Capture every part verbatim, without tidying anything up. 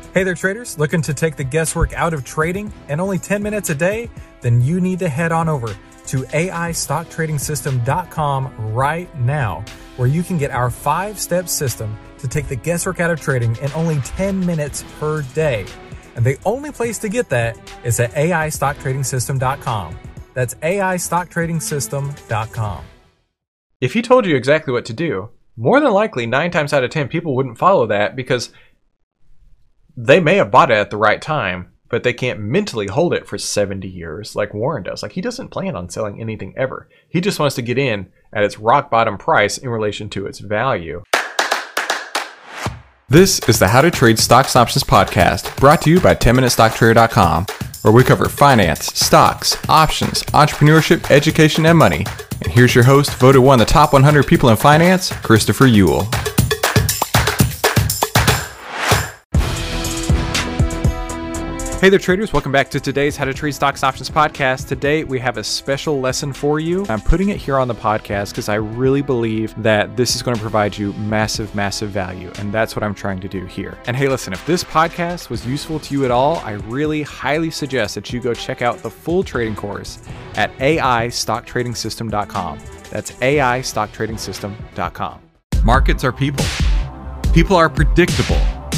Hey there, traders. Looking to take the guesswork out of trading and only ten minutes a day? Then you need to head on over to A I stock trading system dot com right now, where you can get our five-step system to take the guesswork out of trading in only ten minutes per day. And the only place to get that is at A I stock trading system dot com. That's A I stock trading system dot com. If he told you exactly what to do, more than likely nine times out of ten people wouldn't follow that because they may have bought it at the right time, but they can't mentally hold it for seventy years like Warren does. Like, he doesn't plan on selling anything ever. He just wants to get in at its rock bottom price in relation to its value. This is the How to Trade Stocks and Options podcast, brought to you by ten minute stock trader dot com, where we cover finance, stocks, options, entrepreneurship, education, and money. And here's your host, voted one of the top one hundred people in finance, Christopher Uhl. Hey there, traders. Welcome back to today's How to Trade Stocks and Options podcast. Today, we have a special lesson for you. I'm putting it here on the podcast because I really believe that this is going to provide you massive, massive value. And that's what I'm trying to do here. And hey, listen, if this podcast was useful to you at all, I really highly suggest that you go check out the full trading course at A I stock trading system dot com. That's A I stock trading system dot com. Markets are people. People are predictable.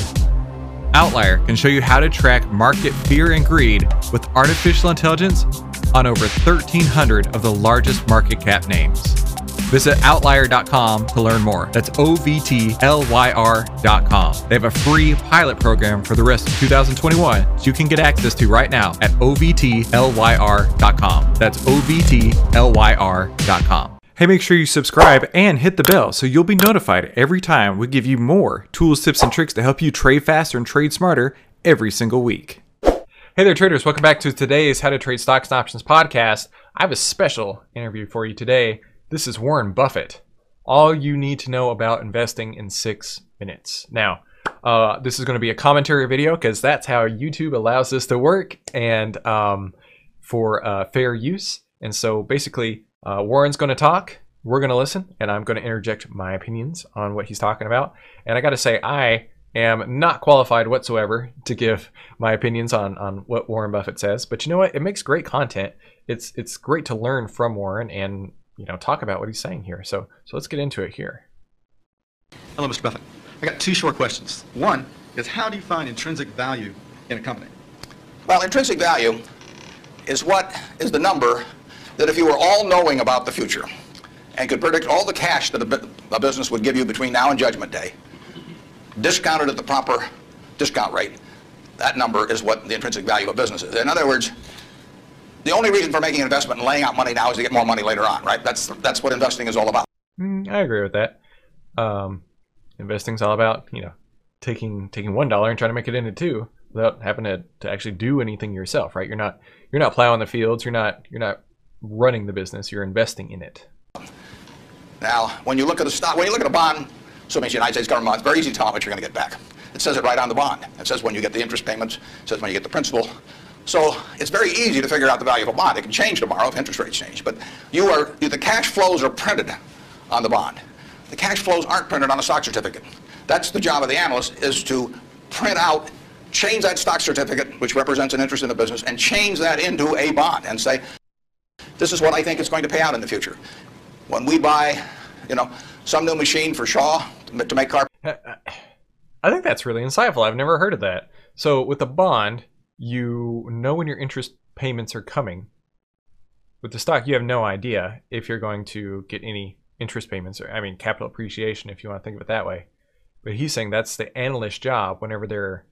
Outlier can show you how to track market fear and greed with artificial intelligence on over thirteen hundred of the largest market cap names. Visit outlier dot com to learn more. That's O V T L Y R dot com. They have a free pilot program for the rest of two thousand twenty-one, so you can get access to right now at O V T L Y R dot com. That's O V T L Y R dot com. Hey, make sure you subscribe and hit the bell so you'll be notified every time we give you more tools, tips, and tricks to help you trade faster and trade smarter every single week. Hey there, traders. Welcome back to today's How to Trade Stocks and Options podcast. I have a special interview for you today. This is Warren Buffett. All you need to know about investing in six minutes. Now, uh, this is going to be a commentary video because that's how YouTube allows this to work and um, for uh, fair use. And so basically, Uh, Warren's going to talk, we're going to listen, and I'm going to interject my opinions on what he's talking about. And I got to say, I am not qualified whatsoever to give my opinions on, on what Warren Buffett says. But you know what? It makes great content. It's it's great to learn from Warren and, you know, talk about what he's saying here. So so let's get into it here. Hello, Mister Buffett. I got two short questions. One is, how do you find intrinsic value in a company? Well, intrinsic value is what is the number that if you were all-knowing about the future and could predict all the cash that a, bu a business would give you between now and Judgment Day, discounted at the proper discount rate, that number is what the intrinsic value of a business is. In other words, the only reason for making an investment and laying out money now is to get more money later on, right? That's, that's what investing is all about. Mm, I agree with that. Um, investing's all about, you know, taking taking one dollar and trying to make it into two without having to, to actually do anything yourself, right? You're not you're not plowing the fields. You're not you're not running the business, you're investing in it. Now, when you look at a stock, when you look at a bond, assuming it's the United States government, it's very easy to tell how much you're going to get back. It says it right on the bond. It says when you get the interest payments, it says when you get the principal. So it's very easy to figure out the value of a bond. It can change tomorrow if interest rates change, but you are, the cash flows are printed on the bond. The cash flows aren't printed on a stock certificate. That's the job of the analyst, is to print out, change that stock certificate, which represents an interest in the business, and change that into a bond and say, this is what I think is going to pay out in the future. When we buy, you know, some new machine for Shaw to make car. I think that's really insightful. I've never heard of that. So with a bond, you know when your interest payments are coming. With the stock, you have no idea if you're going to get any interest payments, or I mean capital appreciation, if you want to think of it that way. But he's saying that's the analyst's job whenever they're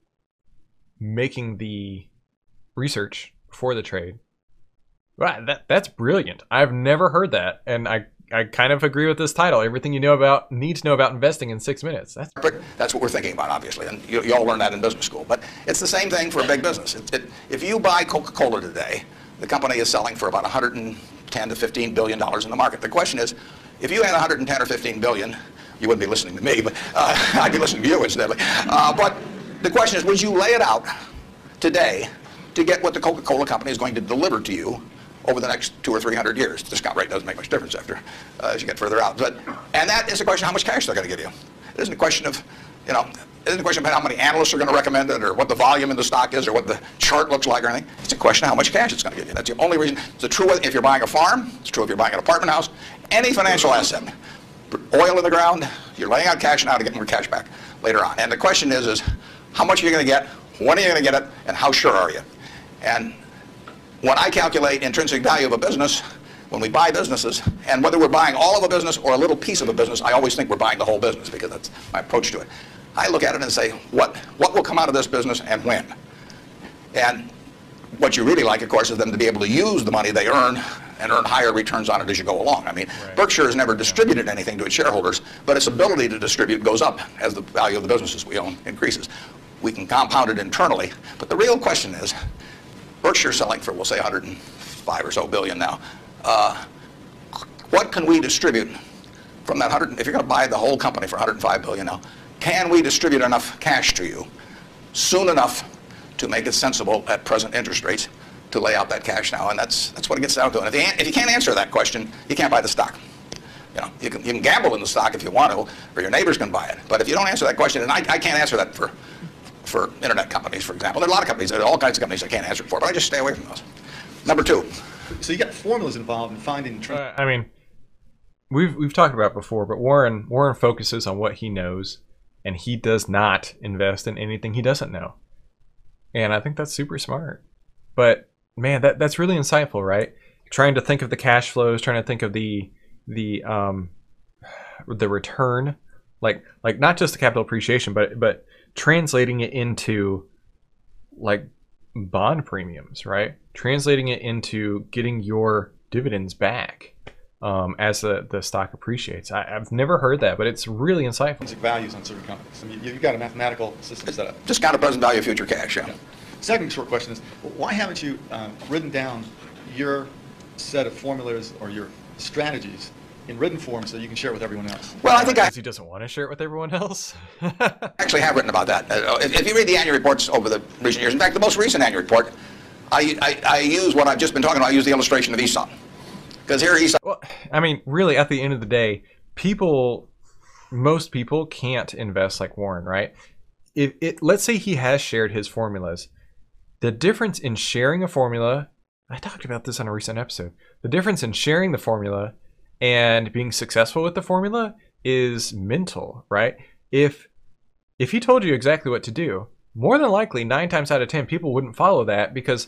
making the research for the trade. Wow, that, that's brilliant. I've never heard that, and I, I kind of agree with this title. Everything you know about need to know about investing in six minutes. That's That's what we're thinking about, obviously, and you, you all learn that in business school. But it's the same thing for a big business. It, it, if you buy Coca-Cola today, the company is selling for about one hundred ten to fifteen billion dollars in the market. The question is, if you had one hundred ten or fifteen billion, you wouldn't be listening to me, but uh, I'd be listening to you incidentally. Uh, but the question is, would you lay it out today to get what the Coca-Cola company is going to deliver to you over the next two or three hundred years? The discount rate doesn't make much difference after uh, as you get further out. But and that is a question of how much cash they're going to give you. It isn't a question of, you know, isn't a question about how many analysts are going to recommend it or what the volume in the stock is or what the chart looks like or anything. It's a question of how much cash it's going to give you. That's the only reason. It's true if you're buying a farm. It's true if you're buying an apartment house. Any financial asset. Oil in the ground, you're laying out cash now to get more cash back later on. And the question is, is how much are you going to get, when are you going to get it, and how sure are you? And when I calculate intrinsic value of a business, when we buy businesses, and whether we're buying all of a business or a little piece of a business, I always think we're buying the whole business because that's my approach to it. I look at it and say, what, what will come out of this business and when? And what you really like, of course, is them to be able to use the money they earn and earn higher returns on it as you go along. I mean, right. Berkshire has never distributed anything to its shareholders, but its ability to distribute goes up as the value of the businesses we own increases. We can compound it internally, but the real question is, Berkshire's selling for, we'll say, one hundred five or so billion now. Uh, what can we distribute from that one hundred? If you're going to buy the whole company for one hundred five billion now, can we distribute enough cash to you soon enough to make it sensible at present interest rates to lay out that cash now? And that's that's what it gets down to. And if you, if you can't answer that question, you can't buy the stock. You know, you can, you can gamble in the stock if you want to, or your neighbors can buy it. But if you don't answer that question, and I, I can't answer that for for internet companies, for example. There are a lot of companies, there are all kinds of companies I can't answer it for, but I just stay away from those. Number two. So you got formulas involved in finding. Uh, I mean, we've we've talked about it before, but Warren Warren focuses on what he knows, and he does not invest in anything he doesn't know. And I think that's super smart. But man, that that's really insightful, right? Trying to think of the cash flows, trying to think of the the um the return, like like not just the capital appreciation, but but translating it into like bond premiums, right? Translating it into getting your dividends back um, as the, the stock appreciates. I, I've never heard that, but it's really insightful. Values on certain companies. I mean, you've got a mathematical system set up. Discounted present value of future cash, yeah. yeah. Second short question is, why haven't you uh, written down your set of formulas or your strategies in written form so you can share it with everyone else? Well, I think I... Because he doesn't want to share it with everyone else? actually have written about that. Uh, if, if you read the annual reports over the recent years, in fact, the most recent annual report, I, I, I use what I've just been talking about. I use the illustration of Aesop. Because here Aesop... Well, I mean, really, at the end of the day, people, most people can't invest like Warren, right? If it, let's say he has shared his formulas. The difference in sharing a formula, I talked about this on a recent episode, the difference in sharing the formula and being successful with the formula is mental, right? If if he told you exactly what to do, more than likely nine times out of ten people wouldn't follow that because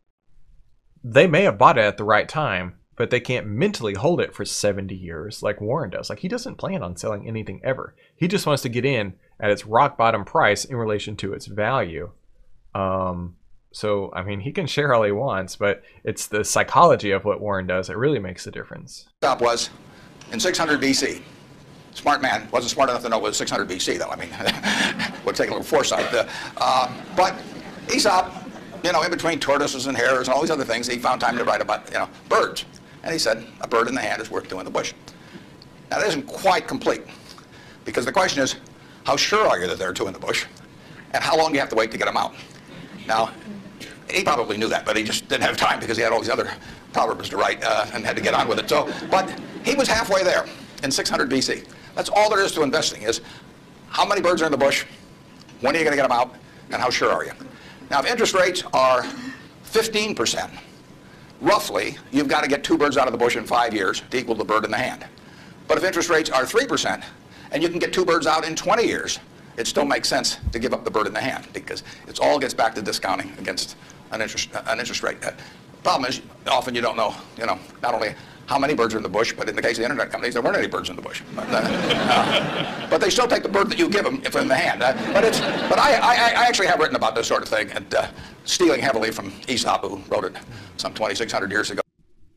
they may have bought it at the right time, but they can't mentally hold it for seventy years like Warren does. Like, he doesn't plan on selling anything ever. He just wants to get in at its rock bottom price in relation to its value. Um, so, I mean, he can share all he wants, but it's the psychology of what Warren does that really makes the difference. Aesop was in six hundred B C. Smart man. Wasn't smart enough to know it was six hundred B C, though. I mean, would take a little foresight. Uh, uh, but Aesop, you know, in between tortoises and hares and all these other things, he found time to write about, you know, birds. And he said, a bird in the hand is worth two in the bush. Now, that isn't quite complete, because the question is, how sure are you that there are two in the bush? And how long do you have to wait to get them out? Now, he probably knew that, but he just didn't have time because he had all these other proverbs to write uh, and had to get on with it. So, but he was halfway there in six hundred B C. That's all there is to investing, is how many birds are in the bush, when are you going to get them out, and how sure are you? Now, if interest rates are fifteen percent, roughly, you've got to get two birds out of the bush in five years to equal the bird in the hand. But if interest rates are three percent, and you can get two birds out in twenty years, it still makes sense to give up the bird in the hand, because it all gets back to discounting against an interest, an interest rate. The problem is, often you don't know, you know, not only how many birds are in the bush, but in the case of the internet companies, there weren't any birds in the bush. But, uh, uh, but they still take the bird that you give them if in the hand. Uh, but it's, but I, I, I actually have written about this sort of thing, and uh, stealing heavily from Aesop, who wrote it some twenty-six hundred years ago.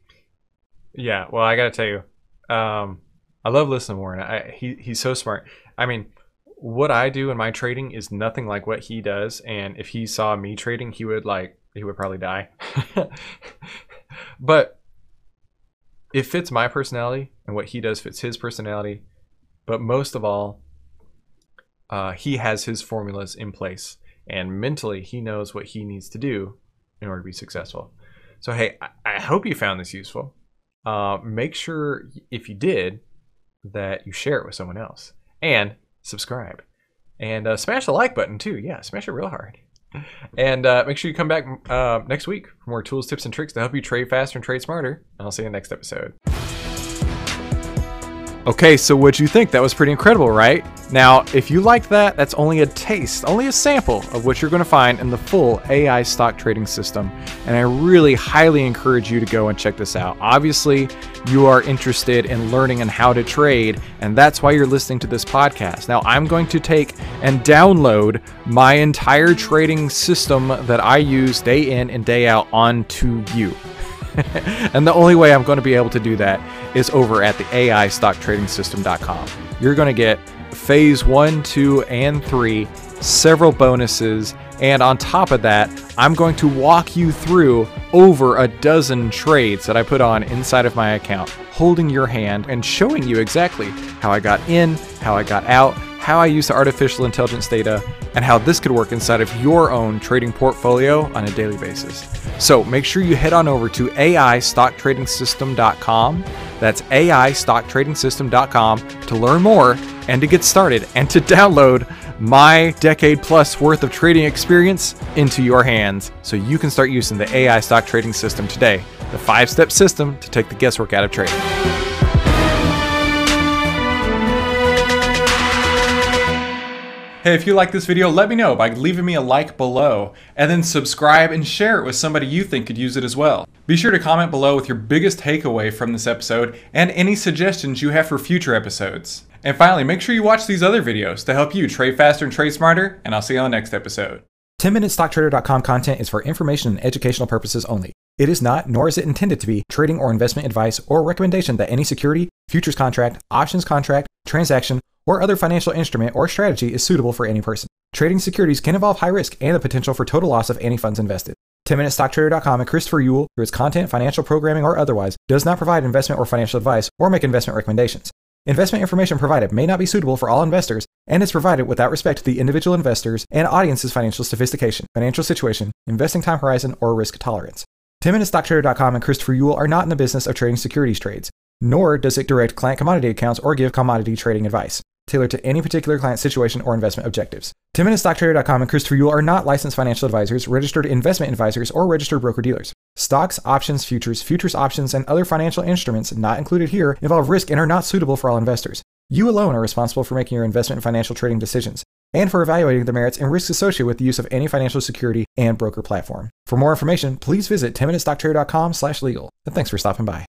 Yeah, well, I got to tell you, um, I love listening to Warren. I, he, he's so smart. I mean, what I do in my trading is nothing like what he does, and if he saw me trading, he would like he would probably die. But it fits my personality, and what he does fits his personality. But most of all, uh, he has his formulas in place, and mentally he knows what he needs to do in order to be successful. So hey, I, I hope you found this useful. Uh, make sure, if you did, that you share it with someone else, and subscribe. And uh, smash the like button too. Yeah, smash it real hard. And uh, make sure you come back uh, next week for more tools, tips, and tricks to help you trade faster and trade smarter. And I'll see you in the next episode. Okay, so what'd you think? That was pretty incredible, right? Now, if you liked that, that's only a taste, only a sample of what you're going to find in the full A I stock trading system. And I really highly encourage you to go and check this out. Obviously, you are interested in learning on how to trade, and that's why you're listening to this podcast. Now, I'm going to take and download my entire trading system that I use day in and day out onto you. And the only way I'm going to be able to do that is over at the A I stock trading system dot com. You're going to get phase one, two, and three, several bonuses, and on top of that, I'm going to walk you through over a dozen trades that I put on inside of my account, holding your hand and showing you exactly how I got in, how I got out, how I use the artificial intelligence data, and how this could work inside of your own trading portfolio on a daily basis. So make sure you head on over to A I stock trading system dot com. That's A I stock trading system dot com to learn more and to get started and to download my decade plus worth of trading experience into your hands so you can start using the A I stock trading system today, the five-step system to take the guesswork out of trading. Hey, if you like this video, let me know by leaving me a like below, and then subscribe and share it with somebody you think could use it as well. Be sure to comment below with your biggest takeaway from this episode and any suggestions you have for future episodes. And finally, make sure you watch these other videos to help you trade faster and trade smarter, and I'll see you on the next episode. ten minute stock trader dot com content is for information and educational purposes only. It is not, nor is it intended to be, trading or investment advice or recommendation that any security, futures contract, options contract, transaction, or other financial instrument or strategy is suitable for any person. Trading securities can involve high risk and the potential for total loss of any funds invested. ten minute stock trader dot com and Christopher Uhl, through its content, financial programming, or otherwise, does not provide investment or financial advice or make investment recommendations. Investment information provided may not be suitable for all investors and is provided without respect to the individual investors and audience's financial sophistication, financial situation, investing time horizon, or risk tolerance. ten minute stock trader dot com and Christopher Uhl are not in the business of trading securities trades, nor does it direct client commodity accounts or give commodity trading advice tailored to any particular client situation or investment objectives. ten minute stock trader dot com and Christopher Uhl are not licensed financial advisors, registered investment advisors, or registered broker-dealers. Stocks, options, futures, futures options, and other financial instruments not included here involve risk and are not suitable for all investors. You alone are responsible for making your investment and financial trading decisions, and for evaluating the merits and risks associated with the use of any financial security and broker platform. For more information, please visit ten minute stock trader dot com slash legal. And thanks for stopping by.